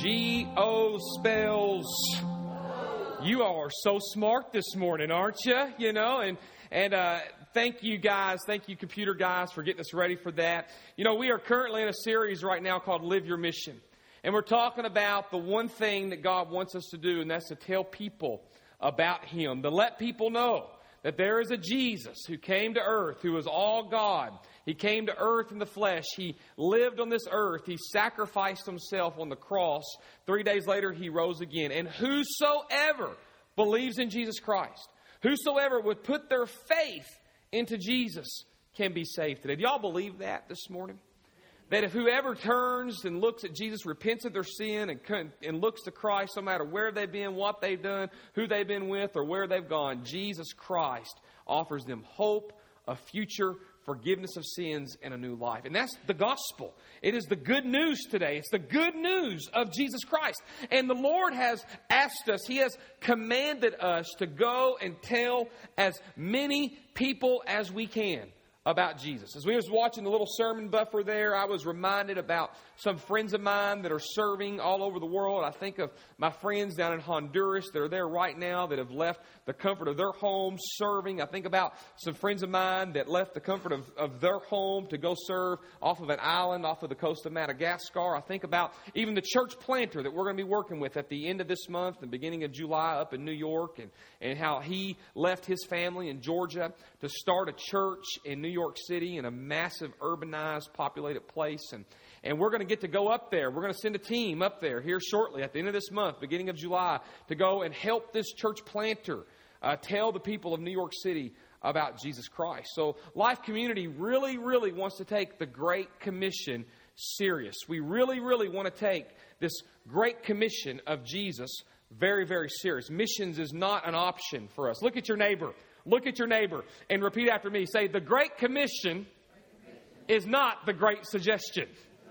G-O spells. You all are so smart this morning, aren't you? You know, and thank you guys. Thank you, computer guys, for getting us ready for that. You know, we are currently in a series right now called Live Your Mission. And we're talking about the one thing that God wants us to do, and that's to tell people about Him, to let people know that there is a Jesus who came to earth, who is all God. He came to earth in the flesh. He lived on this earth. He sacrificed Himself on the cross. 3 days later, He rose again. And whosoever believes in Jesus Christ, whosoever would put their faith into Jesus can be saved today. Do y'all believe that this morning? That if whoever turns and looks at Jesus, repents of their sin, and looks to Christ, no matter where they've been, what they've done, who they've been with, or where they've gone, Jesus Christ offers them hope, a future, forgiveness of sins, and a new life. And that's the gospel. It is the good news today. It's the good news of Jesus Christ. And the Lord has asked us, He has commanded us to go and tell as many people as we can about Jesus. As we was watching the little sermon buffer there, I was reminded about some friends of mine that are serving all over the world. I think of my friends down in Honduras that are there right now that have left the comfort of their home serving. I think about some friends of mine that left the comfort of their home to go serve off of an island off of the coast of Madagascar. I think about even the church planter that we're going to be working with at the end of this month, the beginning of July up in New York, and how he left his family in Georgia to start a church in New York City in a massive urbanized populated place. And we're going to get to go up there. We're going to send a team up there here shortly at the end of this month, beginning of July, to go and help this church planter tell the people of New York City about Jesus Christ. So Life Community really, really wants to take the Great Commission serious. We really, really want to take this Great Commission of Jesus very, very serious. Missions is not an option for us. Look at your neighbor. Look at your neighbor and repeat after me. Say, the Great Commission is not the Great Suggestion.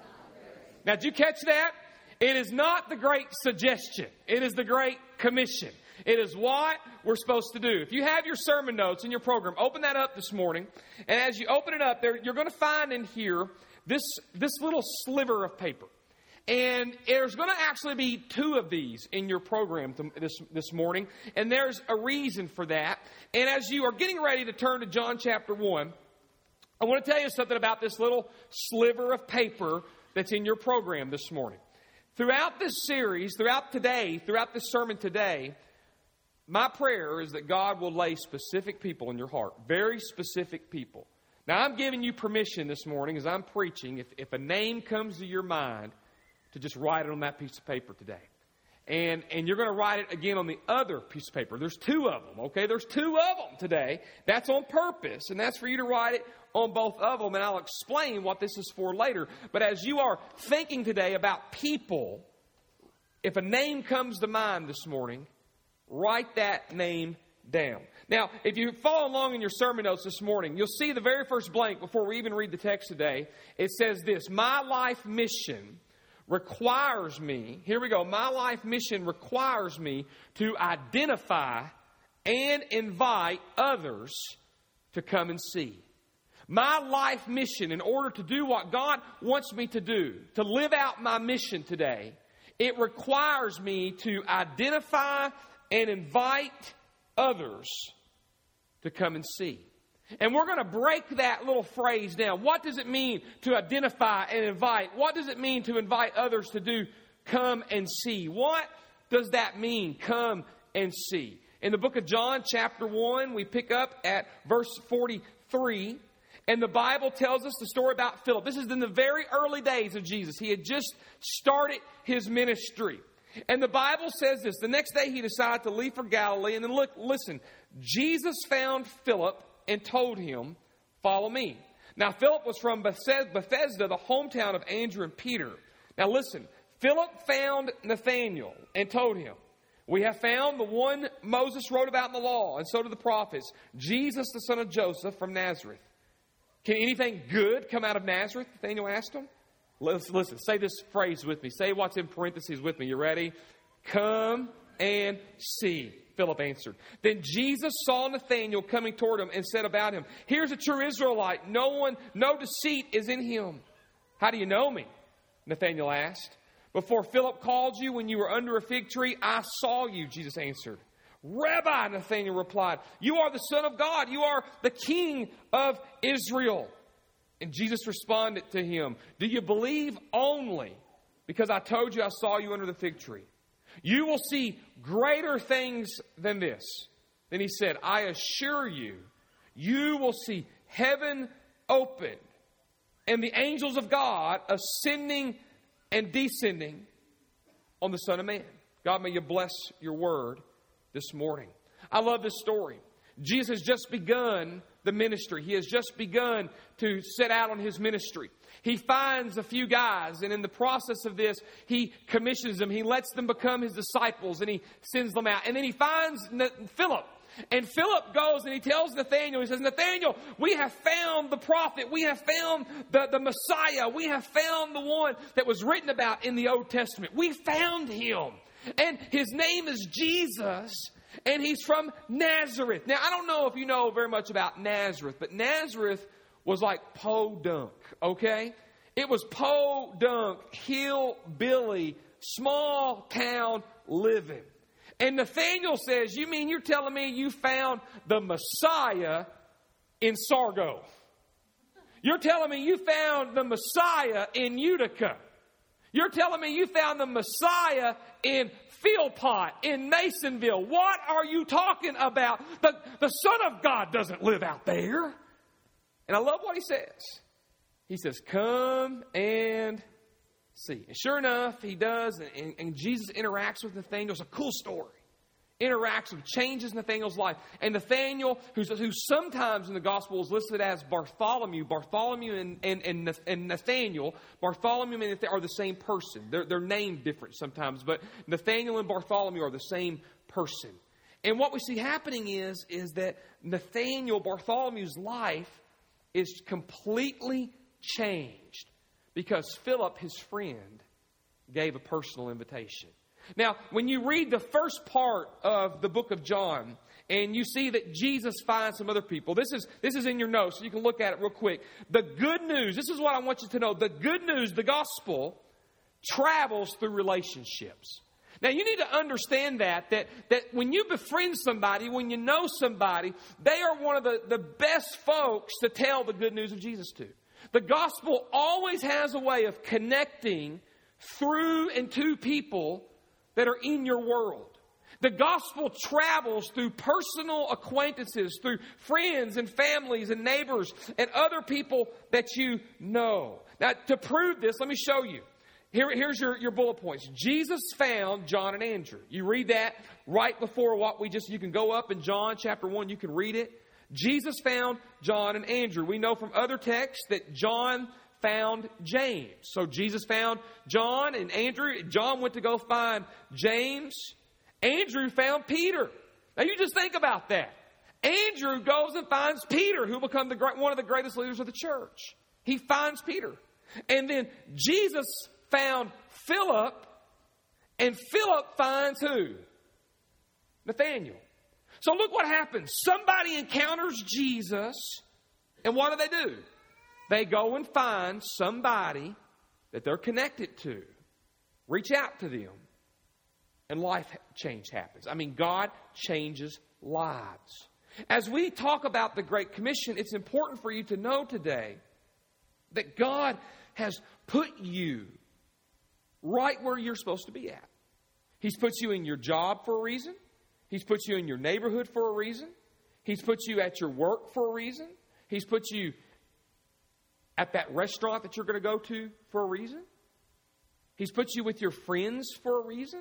Now, did you catch that? It is not the Great Suggestion. It is the Great Commission. It is what we're supposed to do. If you have your sermon notes in your program, open that up this morning. And as you open it up, there you're going to find in here this little sliver of paper. And there's going to actually be 2 of these in your program this morning. And there's a reason for that. And as you are getting ready to turn to John chapter 1, I want to tell you something about this little sliver of paper that's in your program this morning. Throughout this series, throughout this sermon today, my prayer is that God will lay specific people in your heart. Very specific people. Now, I'm giving you permission this morning as I'm preaching, if a name comes to your mind, to just write it on that piece of paper today. And you're going to write it again on the other piece of paper. There's 2 of them, okay? There's 2 of them today. That's on purpose, and that's for you to write it on both of them, and I'll explain what this is for later. But as you are thinking today about people, if a name comes to mind this morning, write that name down. Now, if you follow along in your sermon notes this morning, you'll see the very first blank before we even read the text today. It says this: my life mission requires me, here we go, my life mission requires me to identify and invite others to come and see. My life mission, in order to do what God wants me to do, to live out my mission today, it requires me to identify and invite others to come and see. And we're going to break that little phrase down. What does it mean to identify and invite? What does it mean to invite others to do come and see? What does that mean, come and see? In the book of John, chapter 1, we pick up at verse 43. And the Bible tells us the story about Philip. This is in the very early days of Jesus. He had just started his ministry. And the Bible says this: the next day he decided to leave for Galilee. And then listen, Jesus found Philip and told him, follow me. Now, Philip was from Bethsaida, the hometown of Andrew and Peter. Now, listen, Philip found Nathanael and told him, we have found the one Moses wrote about in the law, and so did the prophets, Jesus, the son of Joseph from Nazareth. Can anything good come out of Nazareth? Nathanael asked him. Listen, say this phrase with me. Say what's in parentheses with me. You ready? Come and see, Philip answered. Then Jesus saw Nathanael coming toward him and said about him, here's a true Israelite. No deceit is in him. How do you know me? Nathanael asked. Before Philip called you when you were under a fig tree, I saw you, Jesus answered. Rabbi, Nathanael replied, you are the Son of God. You are the King of Israel. And Jesus responded to him, do you believe only because I told you I saw you under the fig tree? You will see greater things than this. Then he said, I assure you, you will see heaven opened and the angels of God ascending and descending on the Son of Man. God, may you bless your word this morning. I love this story. Jesus has just begun the ministry. He has just begun to set out on his ministry. He finds a few guys, and in the process of this, he commissions them. He lets them become his disciples, and he sends them out. And then he finds Philip. And Philip goes and he tells Nathanael, he says, Nathanael, we have found the prophet. We have found the Messiah. We have found the one that was written about in the Old Testament. We found him. And his name is Jesus. And he's from Nazareth. Now, I don't know if you know very much about Nazareth, but Nazareth was like podunk, okay? It was podunk, hillbilly, small town living. And Nathanael says, you mean you're telling me you found the Messiah in Sargo? You're telling me you found the Messiah in Utica? You're telling me you found the Messiah in Philpott, in Masonville? What are you talking about? The Son of God doesn't live out there. And I love what he says. He says, come and see. And sure enough, he does. And Jesus interacts with Nathanael. It's a cool story. Interacts with, changes Nathanael's life. And Nathanael, who sometimes in the gospel is listed as Bartholomew. Bartholomew and Nathanael, Bartholomew and Nathanael are the same person. They're named different sometimes, but Nathanael and Bartholomew are the same person. And what we see happening is that Nathanael, Bartholomew's life is completely changed because Philip, his friend, gave a personal invitation. Now, when you read the first part of the book of John, and you see that Jesus finds some other people, this is in your notes, so you can look at it real quick. The good news, this is what I want you to know. The good news, the gospel, travels through relationships. Now, you need to understand that when you befriend somebody, when you know somebody, they are one of the best folks to tell the good news of Jesus to. The gospel always has a way of connecting through and to people that are in your world. The gospel travels through personal acquaintances, through friends and families and neighbors and other people that you know. Now, to prove this, let me show you. Here's your bullet points. Jesus found John and Andrew. You read that right before you can go up in John chapter 1, you can read it. Jesus found John and Andrew. We know from other texts that John found James. So Jesus found John and Andrew. John went to go find James. Andrew found Peter. Now you just think about that. Andrew goes and finds Peter, who will become one of the greatest leaders of the church. He finds Peter. And then Jesus found Philip, and Philip finds who? Nathanael. So look what happens. Somebody encounters Jesus, and what do? They go and find somebody that they're connected to. Reach out to them. And life change happens. I mean, God changes lives. As we talk about the Great Commission, it's important for you to know today that God has put you right where you're supposed to be at. He's put you in your job for a reason. He's put you in your neighborhood for a reason. He's put you at your work for a reason. He's put you at that restaurant that you're going to go to for a reason. He's put you with your friends for a reason.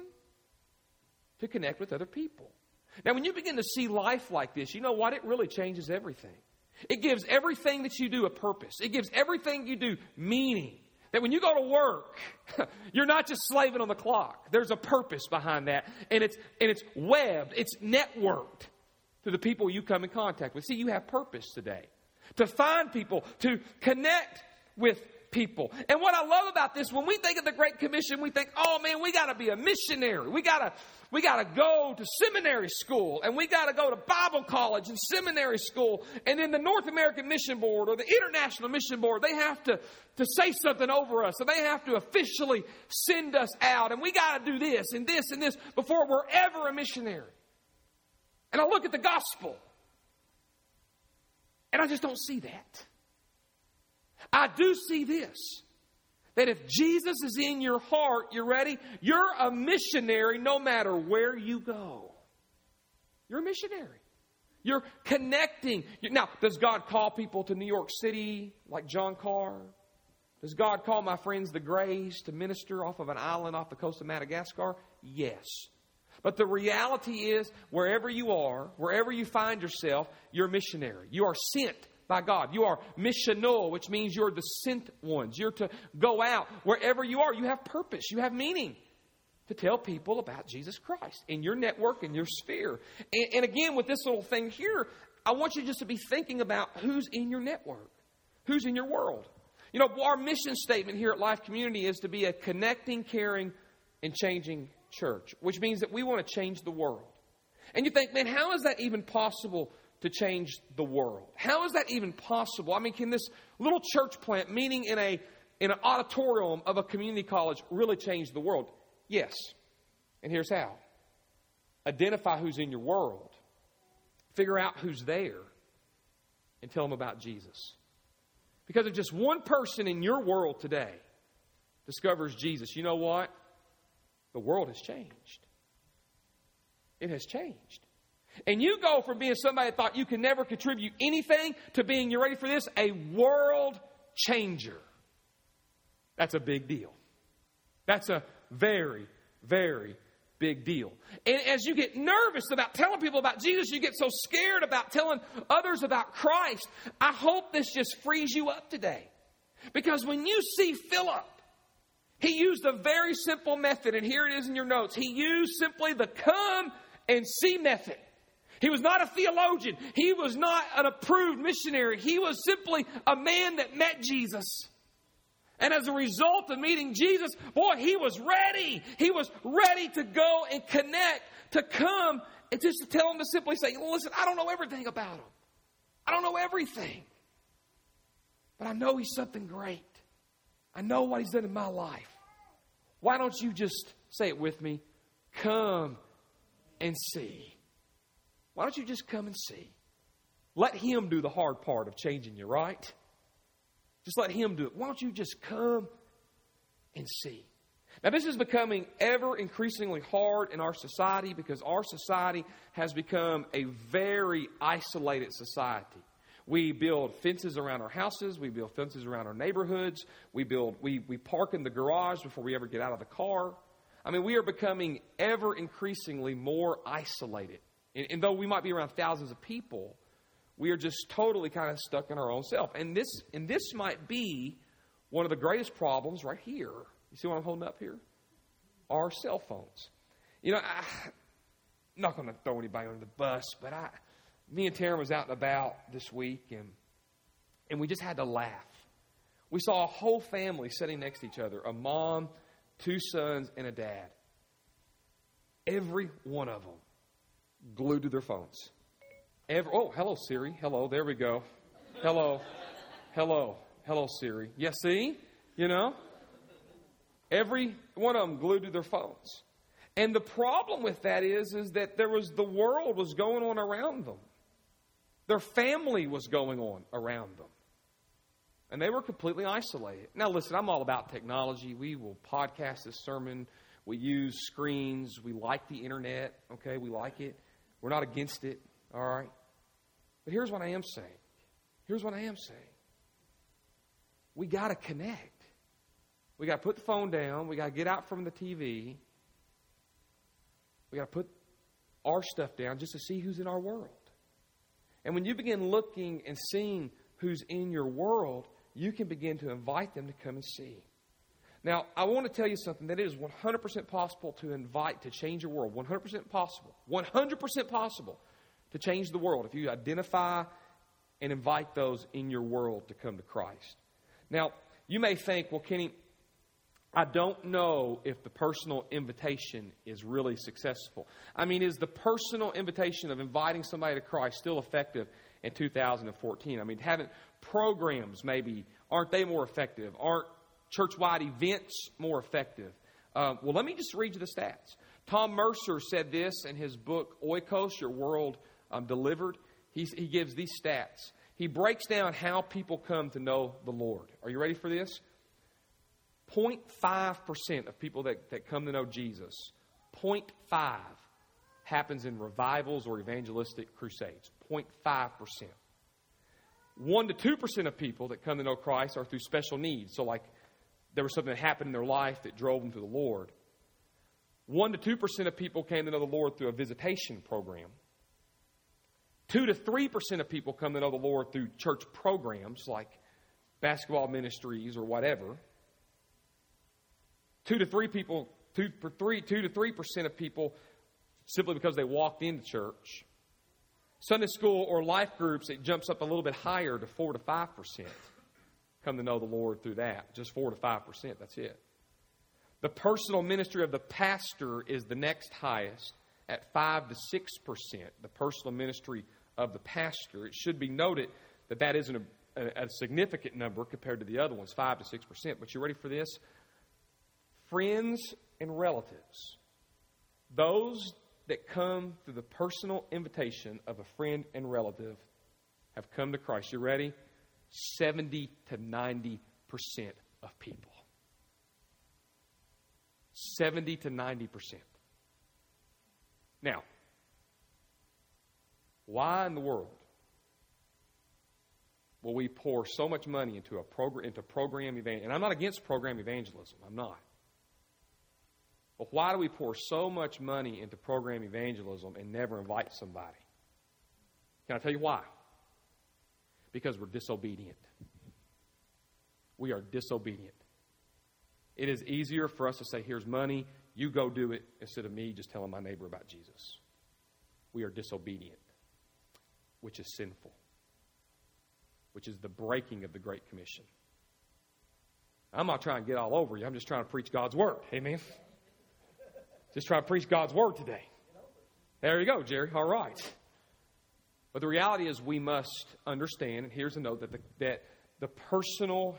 To connect with other people. Now, when you begin to see life like this, you know what? It really changes everything. It gives everything that you do a purpose. It gives everything you do meaning. That when you go to work, you're not just slaving on the clock. There's a purpose behind that. And it's webbed. It's networked to the people you come in contact with. See, you have purpose today. To find people, to connect with people. And what I love about this, when we think of the Great Commission, we think, oh man, we got to be a missionary. We got to go to seminary school, and we got to go to Bible college and seminary school. And then the North American Mission Board or the International Mission Board, they have to say something over us. So they have to officially send us out. And we got to do this and this and this before we're ever a missionary. And I look at the gospel, and I just don't see that. I do see this, that if Jesus is in your heart, you ready? You're a missionary no matter where you go. You're a missionary. You're connecting. Now, does God call people to New York City like John Carr? Does God call my friends the Grays to minister off of an island off the coast of Madagascar? Yes. But the reality is, wherever you are, wherever you find yourself, you're a missionary. You are sent by God. You are missional, which means you're the sent ones. You're to go out. Wherever you are, you have purpose. You have meaning to tell people about Jesus Christ in your network, in your sphere. And again, with this little thing here, I want you just to be thinking about who's in your network, who's in your world. You know, our mission statement here at Life Community is to be a connecting, caring, and changing church, which means that we want to change the world. And you think, man, how is that even possible to change the world? How is that even possible? I mean, can this little church plant meeting in an auditorium of a community college really change the world? Yes. And here's how. Identify who's in your world. Figure out who's there. And tell them about Jesus. Because if just one person in your world today discovers Jesus, you know what? The world has changed. It has changed. And you go from being somebody that thought you could never contribute anything to being, you ready for this, a world changer. That's a big deal. That's a very, very big deal. And as you get nervous about telling people about Jesus, you get so scared about telling others about Christ, I hope this just frees you up today. Because when you see Philip, he used a very simple method, and here it is in your notes. He used simply the come and see method. He was not a theologian. He was not an approved missionary. He was simply a man that met Jesus. And as a result of meeting Jesus, boy, he was ready. He was ready to go and connect, to come, and just to tell him to simply say, listen, I don't know everything about him. I don't know everything. But I know he's something great. I know what he's done in my life. Why don't you just say it with me? Come and see. Why don't you just come and see? Let him do the hard part of changing you, right? Just let him do it. Why don't you just come and see? Now, this is becoming ever increasingly hard in our society because our society has become a very isolated society. We build fences around our houses. We build fences around our neighborhoods. We park in the garage before we ever get out of the car. I mean, we are becoming ever increasingly more isolated. And though we might be around thousands of people, we are just totally kind of stuck in our own self. And this might be one of the greatest problems right here. You see what I'm holding up here? Our cell phones. You know, I'm not going to throw anybody under the bus, but me and Taryn was out and about this week, and we just had to laugh. We saw a whole family sitting next to each other, a mom, 2 sons, and a dad. Every one of them glued to their phones. Hello, Siri. Hello, there we go. Hello, Siri. Yeah, see? You know? Every one of them glued to their phones. And the problem with that is that the world was going on around them. Their family was going on around them. And they were completely isolated. Now, listen, I'm all about technology. We will podcast this sermon. We use screens. We like the internet. Okay, we like it. We're not against it. All right. But here's what I am saying. We got to connect. We got to put the phone down. We got to get out from the TV. We got to put our stuff down just to see who's in our world. And when you begin looking and seeing who's in your world, you can begin to invite them to come and see. Now, I want to tell you something that it is 100% possible to change your world. 100% possible. 100% possible to change the world if you identify and invite those in your world to come to Christ. Now, you may think, well, Kenny, I don't know if the personal invitation is really successful. I mean, is the personal invitation of inviting somebody to Christ still effective in 2014? I mean, haven't programs maybe, aren't they more effective? Aren't church-wide events more effective? Well, let me just read you the stats. Tom Mercer said this in his book, Oikos, Your World Delivered. He gives these stats. He breaks down how people come to know the Lord. Are you ready for this? 0.5% of people that come to know Jesus, 0.5 happens in revivals or evangelistic crusades. 0.5%. 1 to 2% of people that come to know Christ are through special needs. So like there was something that happened in their life that drove them to the Lord. 1 to 2% of people came to know the Lord through a visitation program. 2 to 3% of people come to know the Lord through church programs like basketball ministries or whatever. 2 to 3% of people simply because they walked into church. Sunday school or life groups, it jumps up a little bit higher to 4 to 5%. Come to know the Lord through that. Just 4 to 5%, that's it. The personal ministry of the pastor is the next highest at 5 to 6%. The personal ministry of the pastor. It should be noted that that isn't a significant number compared to the other ones, 5 to 6%. But you ready for this? Friends and relatives. Those that come through the personal invitation of a friend and relative have come to Christ. You ready? 70 to 90% of people. 70 to 90%. Now, why in the world will we pour so much money into program evangelism? And I'm not against program evangelism. I'm not. But why do we pour so much money into program evangelism and never invite somebody? Can I tell you why? Because we're disobedient. We are disobedient. It is easier for us to say, here's money, you go do it, instead of me just telling my neighbor about Jesus. We are disobedient, which is sinful, which is the breaking of the Great Commission. I'm not trying to get all over you. I'm just trying to preach God's Word. Amen? Just trying to preach God's Word today. There you go, Jerry. All right. But the reality is we must understand, and here's a note, that the personal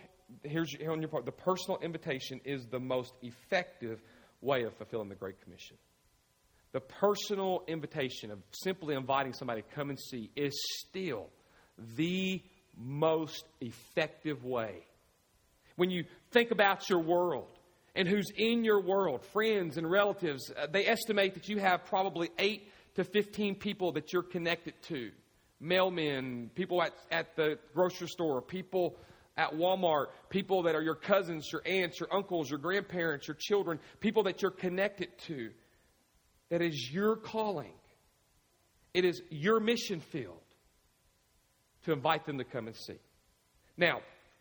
invitation is the most effective way of fulfilling the Great Commission. The personal invitation of simply inviting somebody to come and see is still the most effective way. When you think about your world and who's in your world, friends and relatives, they estimate that you have probably 8 to 15 people that you're connected to. Mailmen, people at the grocery store, people at Walmart, people that are your cousins, your aunts, your uncles, your grandparents, your children, people that you're connected to. That is your calling. It is your mission field to invite them to come and see. Now,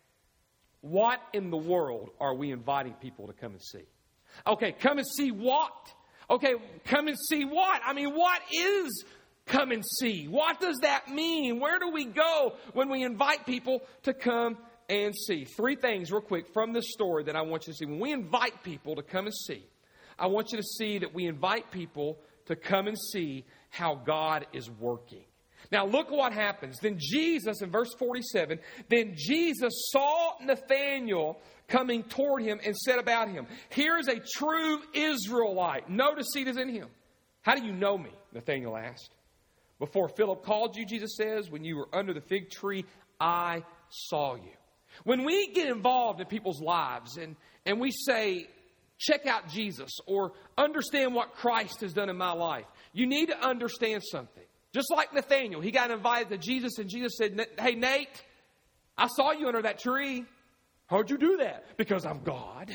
what in the world are we inviting people to come and see? Okay, come and see what? Okay, come and see what? I mean, what is come and see? What does that mean? Where do we go when we invite people to come and see? 3 things real quick from this story that I want you to see. When we invite people to come and see, I want you to see that we invite people to come and see how God is working. Now look what happens. Then Jesus, in verse 47, then Jesus saw Nathanael coming toward him and said about him, here is a true Israelite. No deceit is in him. How do you know me? Nathanael asked. Before Philip called you, Jesus says, when you were under the fig tree, I saw you. When we get involved in people's lives and we say, check out Jesus or understand what Christ has done in my life, you need to understand something. Just like Nathanael, he got invited to Jesus and Jesus said, hey, Nate, I saw you under that tree. How'd you do that? Because I'm God.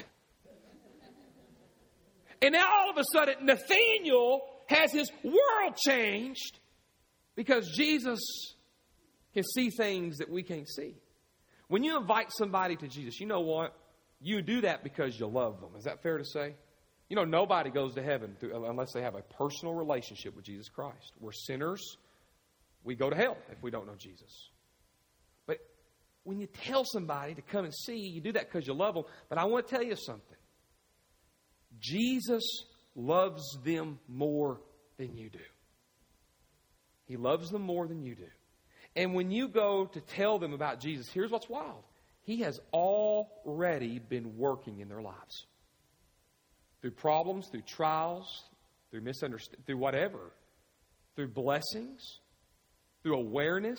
And now all of a sudden, Nathanael has his world changed because Jesus can see things that we can't see. When you invite somebody to Jesus, you know what? You do that because you love them. Is that fair to say? You know, nobody goes to heaven unless they have a personal relationship with Jesus Christ. We're sinners. We go to hell if we don't know Jesus. But when you tell somebody to come and see, you do that because you love them. But I want to tell you something. Jesus loves them more than you do. He loves them more than you do. And when you go to tell them about Jesus, here's what's wild. He has already been working in their lives. Through problems, through trials, through misunderstanding, through whatever. Through blessings, through awareness.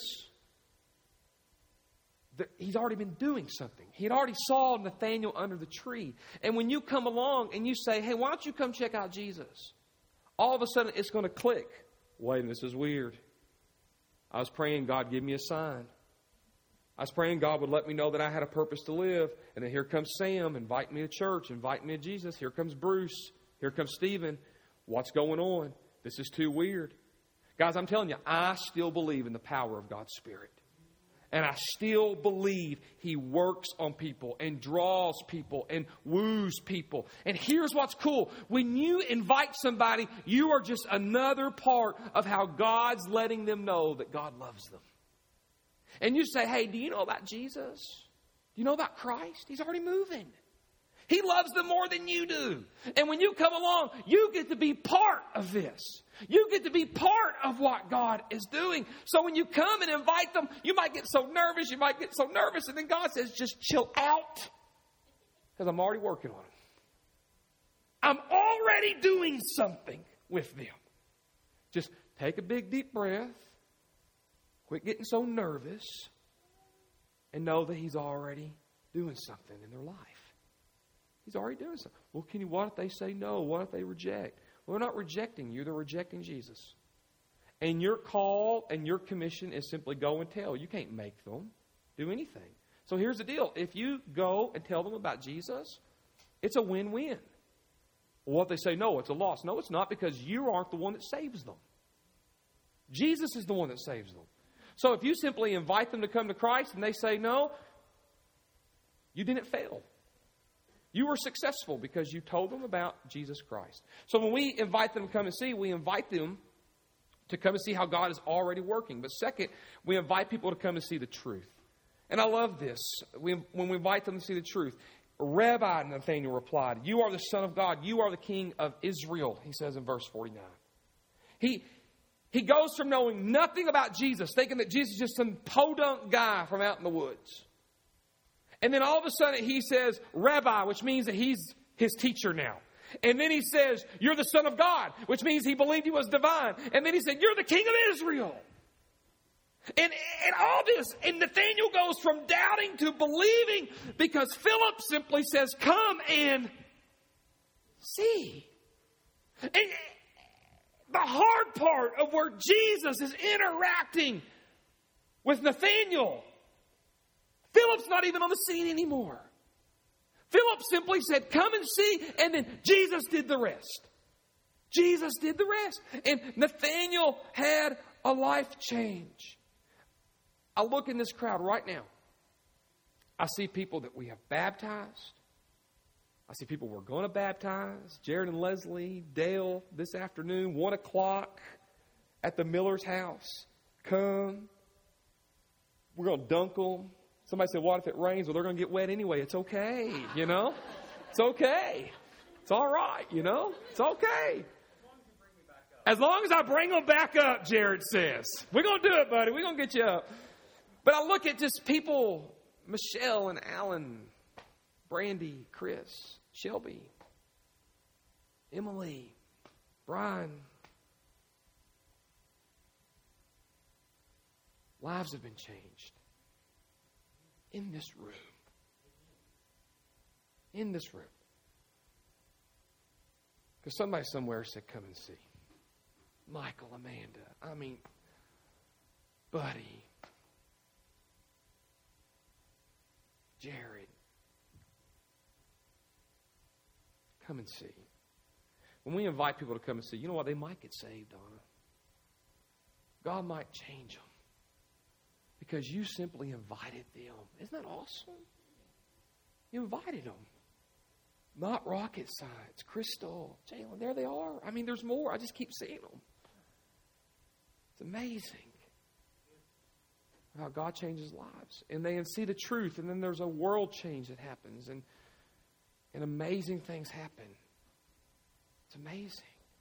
He's already been doing something. He had already saw Nathanael under the tree. And when you come along and you say, hey, why don't you come check out Jesus? All of a sudden it's going to click. Wait, this is weird. I was praying God give me a sign. I was praying God would let me know that I had a purpose to live. And then here comes Sam, invite me to church, invite me to Jesus. Here comes Bruce. Here comes Stephen. What's going on? This is too weird. Guys, I'm telling you, I still believe in the power of God's Spirit. And I still believe He works on people and draws people and woos people. And here's what's cool. When you invite somebody, you are just another part of how God's letting them know that God loves them. And you say, hey, do you know about Jesus? Do you know about Christ? He's already moving. He loves them more than you do. And when you come along, you get to be part of this. You get to be part of what God is doing. So when you come and invite them, you might get so nervous. And then God says, just chill out. Because I'm already working on it. I'm already doing something with them. Just take a big, deep breath. Quit getting so nervous. And know that He's already doing something in their life. He's already doing something. Well, what if they say no? What if they reject? Well, they're not rejecting you. They're rejecting Jesus. And your call and your commission is simply go and tell. You can't make them do anything. So here's the deal. If you go and tell them about Jesus, it's a win-win. Well, what if they say no, it's a loss. No, it's not, because you aren't the one that saves them. Jesus is the one that saves them. So if you simply invite them to come to Christ and they say no, you didn't fail. You were successful because you told them about Jesus Christ. So when we invite them to come and see, we invite them to come and see how God is already working. But second, we invite people to come and see the truth. And I love this. When we invite them to see the truth, Rabbi, Nathanael replied, you are the Son of God. You are the King of Israel, he says in verse 49. He goes from knowing nothing about Jesus, thinking that Jesus is just some podunk guy from out in the woods. And then all of a sudden he says, Rabbi, which means that he's his teacher now. And then he says, you're the Son of God, which means he believed he was divine. And then he said, you're the King of Israel. And all this, and Nathanael goes from doubting to believing because Philip simply says, come and see. And the hard part of where Jesus is interacting with Nathanael, Philip's not even on the scene anymore. Philip simply said, come and see, and then Jesus did the rest. Jesus did the rest. And Nathanael had a life change. I look in this crowd right now. I see people that we have baptized. I see people we're going to baptize. Jared and Leslie, Dale, this afternoon, 1 o'clock at the Miller's house. Come. We're going to dunk them. Somebody said, what if it rains? Well, they're going to get wet anyway. It's okay, you know. It's okay. It's all right, you know. It's okay. As long as I bring them back up, Jared says. We're going to do it, buddy. We're going to get you up. But I look at just people, Michelle and Alan, Brandy, Chris, Shelby, Emily, Brian. Lives have been changed. In this room. In this room. Because somebody somewhere said, come and see. Michael, Amanda, Buddy, Jared. Come and see. When we invite people to come and see, you know what? They might get saved, Donna. God might change them. Because you simply invited them. Isn't that awesome? You invited them. Not rocket science. Crystal, Jalen, there they are. There's more. I just keep seeing them. It's amazing. how God changes lives. And they see the truth, and then there's a world change that happens, and amazing things happen. It's amazing.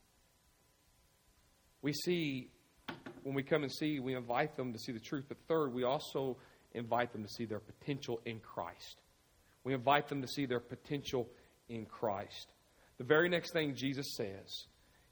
We see, when we come and see, we invite them to see the truth. But third, we also invite them to see their potential in Christ. We invite them to see their potential in Christ. The very next thing Jesus says,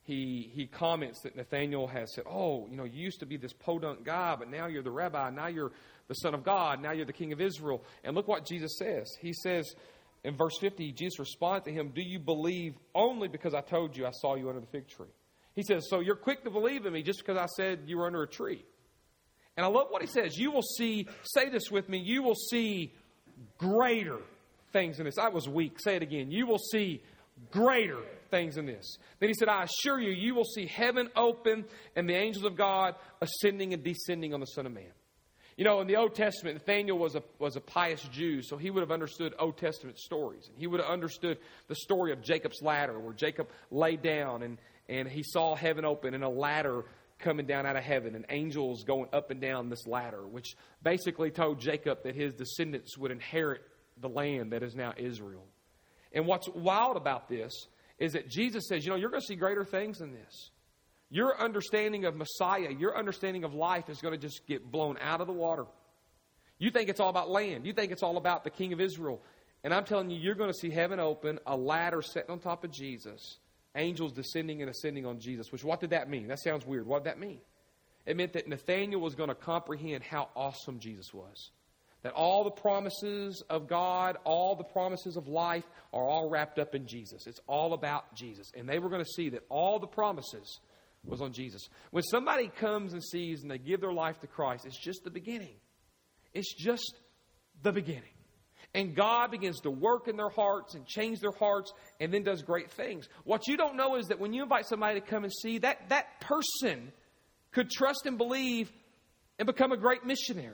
he comments that Nathanael has said, oh, you used to be this podunk guy, but now you're the rabbi. Now you're the Son of God. Now you're the King of Israel. And look what Jesus says. He says in verse 50, Jesus responded to him, do you believe only because I told you I saw you under the fig tree? He says, so you're quick to believe in me just because I said you were under a tree. And I love what he says. You will see, say this with me, you will see greater things in this. I was weak. Say it again. You will see greater things in this. Then he said, I assure you, you will see heaven open and the angels of God ascending and descending on the Son of Man. In the Old Testament, Nathanael was a pious Jew, so he would have understood Old Testament stories. And he would have understood the story of Jacob's ladder, where Jacob lay down and he saw heaven open and a ladder coming down out of heaven and angels going up and down this ladder, which basically told Jacob that his descendants would inherit the land that is now Israel. And what's wild about this is that Jesus says, you're going to see greater things than this. Your understanding of Messiah, your understanding of life is going to just get blown out of the water. You think it's all about land. You think it's all about the King of Israel. And I'm telling you, you're going to see heaven open, a ladder sitting on top of Jesus, angels descending and ascending on Jesus. Which, what did that mean? That sounds weird. What did that mean? It meant that Nathanael was going to comprehend how awesome Jesus was. That all the promises of God, all the promises of life are all wrapped up in Jesus. It's all about Jesus. And they were going to see that all the promises was on Jesus. When somebody comes and sees and they give their life to Christ, it's just the beginning. It's just the beginning. And God begins to work in their hearts and change their hearts and then does great things. What you don't know is that when you invite somebody to come and see, that person could trust and believe and become a great missionary.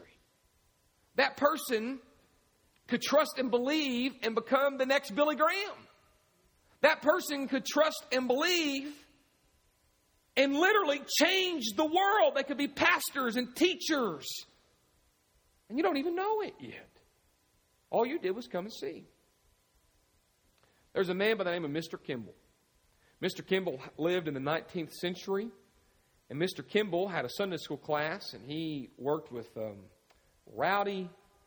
That person could trust and believe and become the next Billy Graham. That person could trust and believe and literally change the world. They could be pastors and teachers. And you don't even know it yet. All you did was come and see. There's a man by the name of Mr. Kimball. Mr. Kimball lived in the 19th century. And Mr. Kimball had a Sunday school class, and he worked with rowdy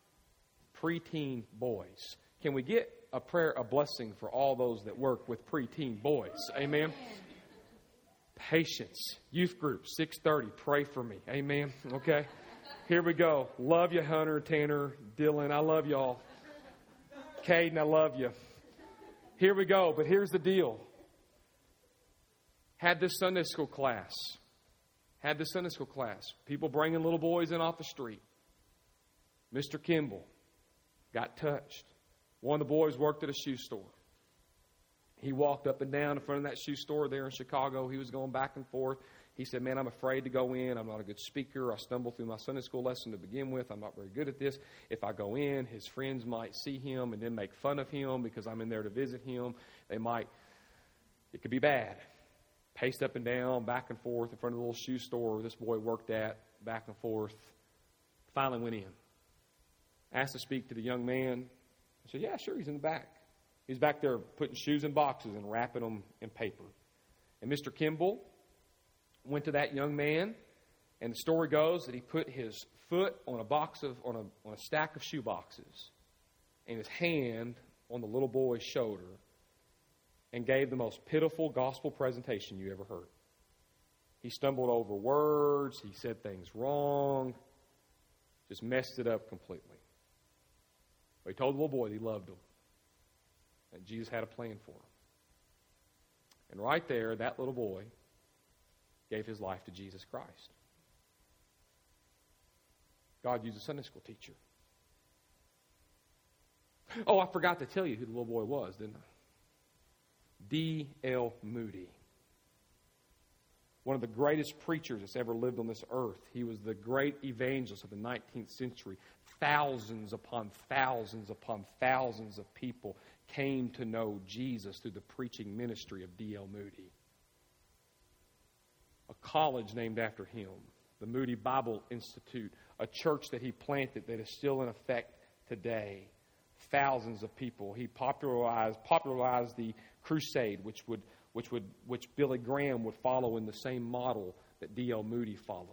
preteen boys. Can we get a prayer, a blessing for all those that work with preteen boys? Amen. Patience. Youth group, 6:30. Pray for me. Amen. Okay. Here we go. Love you, Hunter, Tanner, Dylan. I love y'all. Caden, I love you. Here we go. But here's the deal. Had this Sunday school class. People bringing little boys in off the street. Mr. Kimball got touched. One of the boys worked at a shoe store. He walked up and down in front of that shoe store there in Chicago. He was going back and forth. He said, man, I'm afraid to go in. I'm not a good speaker. I stumbled through my Sunday school lesson to begin with. I'm not very good at this. If I go in, his friends might see him and then make fun of him because I'm in there to visit him. It could be bad. Paced up and down, back and forth in front of the little shoe store this boy worked at, back and forth. Finally went in. Asked to speak to the young man. I said, yeah, sure, he's in the back. He's back there putting shoes in boxes and wrapping them in paper. And Mr. Kimball went to that young man, and the story goes that he put his foot on a stack of shoe boxes and his hand on the little boy's shoulder and gave the most pitiful gospel presentation you ever heard. He stumbled over words. He said things wrong. Just messed it up completely. But he told the little boy that he loved him. And Jesus had a plan for him. And right there, that little boy gave his life to Jesus Christ. God used a Sunday school teacher. Oh, I forgot to tell you who the little boy was, didn't I? D.L. Moody. One of the greatest preachers that's ever lived on this earth. He was the great evangelist of the 19th century. Thousands upon thousands upon thousands of people came to know Jesus through the preaching ministry of D.L. Moody. A college named after him. the Moody Bible Institute, a church that he planted that is still in effect today. Thousands of people. He popularized the crusade, which Billy Graham would follow in the same model that D.L. Moody followed.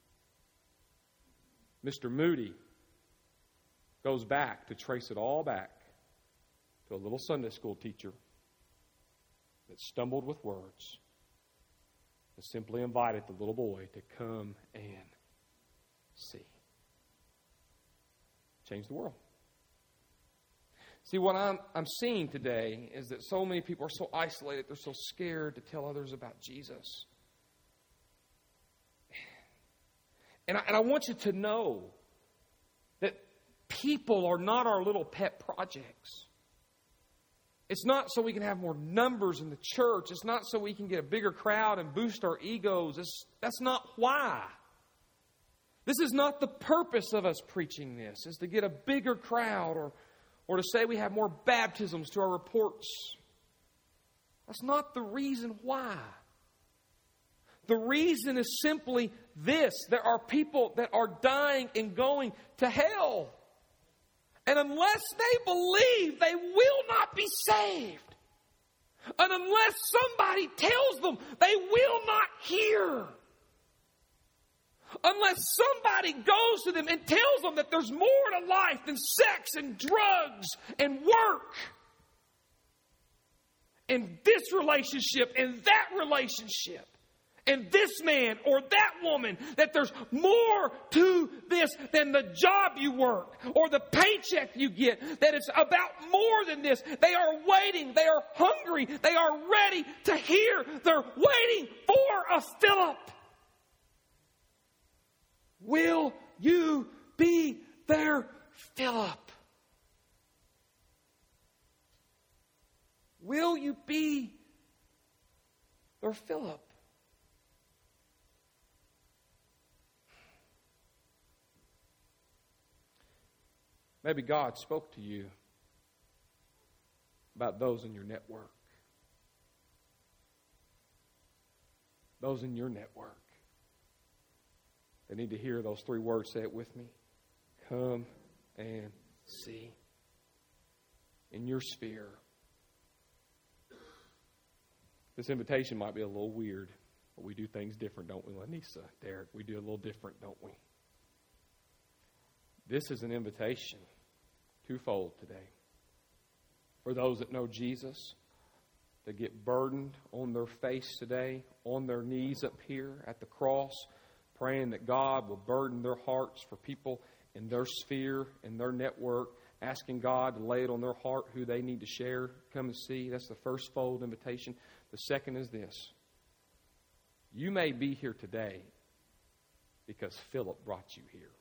Mr. Moody goes back to trace it all back to a little Sunday school teacher that stumbled with words and simply invited the little boy to come and see. Change the world. See, what I'm seeing today is that so many people are so isolated, they're so scared to tell others about Jesus. And I want you to know that people are not our little pet projects. It's not so we can have more numbers in the church. It's not so we can get a bigger crowd and boost our egos. That's not why. This is not the purpose of us preaching this, is to get a bigger crowd or to say we have more baptisms to our reports. That's not the reason why. The reason is simply this. There are people that are dying and going to hell. And unless they believe, they will not be saved. And unless somebody tells them, they will not hear. Unless somebody goes to them and tells them that there's more to life than sex and drugs and work. And this relationship and that relationship. And this man or that woman, that there's more to this than the job you work or the paycheck you get, that it's about more than this. They are waiting. They are hungry. They are ready to hear. They're waiting for a Philip. Will you be their Philip? Will you be their Philip? Maybe God spoke to you about those in your network. Those in your network. They need to hear those three words. Say it with me. Come and see. In your sphere. This invitation might be a little weird, but we do things different, don't we, Lanisa, Derek? We do a little different, don't we? This is an invitation, twofold today. For those that know Jesus, to get burdened on their face today, on their knees up here at the cross, praying that God will burden their hearts for people in their sphere, in their network, asking God to lay it on their heart who they need to share, come and see. That's the first fold invitation. The second is this. You may be here today because Philip brought you here.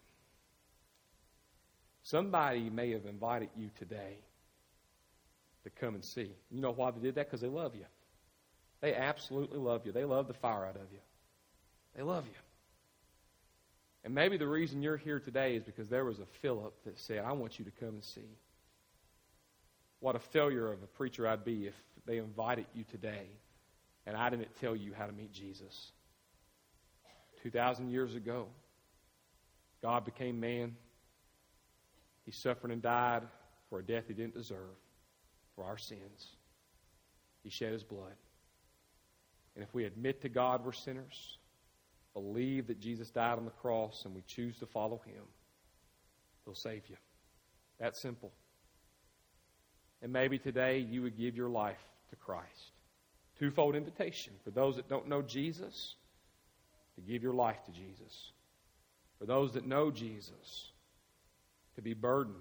Somebody may have invited you today to come and see. You know why they did that? Because they love you. They absolutely love you. They love the fire out of you. They love you. And maybe the reason you're here today is because there was a Philip that said, I want you to come and see. What a failure of a preacher I'd be if they invited you today and I didn't tell you how to meet Jesus. 2,000 years ago, God became man. He suffered and died for a death he didn't deserve, for our sins. He shed his blood. And if we admit to God we're sinners, believe that Jesus died on the cross, and we choose to follow him, he'll save you. That simple. And maybe today you would give your life to Christ. Twofold invitation. For those that don't know Jesus, to give your life to Jesus. For those that know Jesus, to be burdened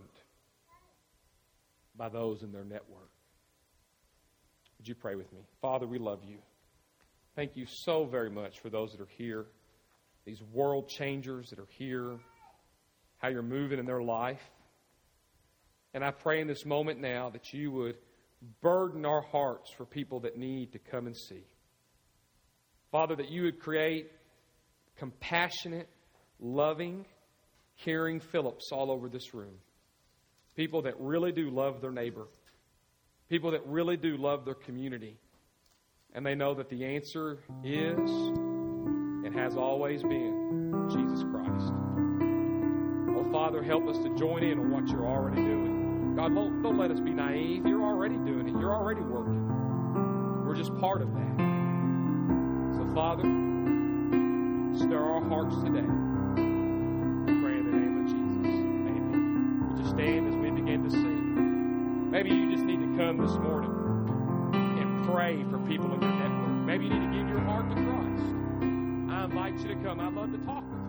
by those in their network. Would you pray with me? Father, we love you. Thank you so very much for those that are here, these world changers that are here, how you're moving in their life. And I pray in this moment now that you would burden our hearts for people that need to come and see. Father, that you would create compassionate, loving, caring Philips all over this room. People that really do love their neighbor. People that really do love their community. And they know that the answer is and has always been Jesus Christ. Oh, Father, help us to join in on what you're already doing. God, don't let us be naive. You're already doing it. You're already working. We're just part of that. So, Father, stir our hearts today. We pray in the name of Jesus. Amen. Would you stand as we begin to sing? Maybe you just need to come this morning and pray for people in your network. Maybe you need to give your heart to Christ. I invite you to come. I'd love to talk with you.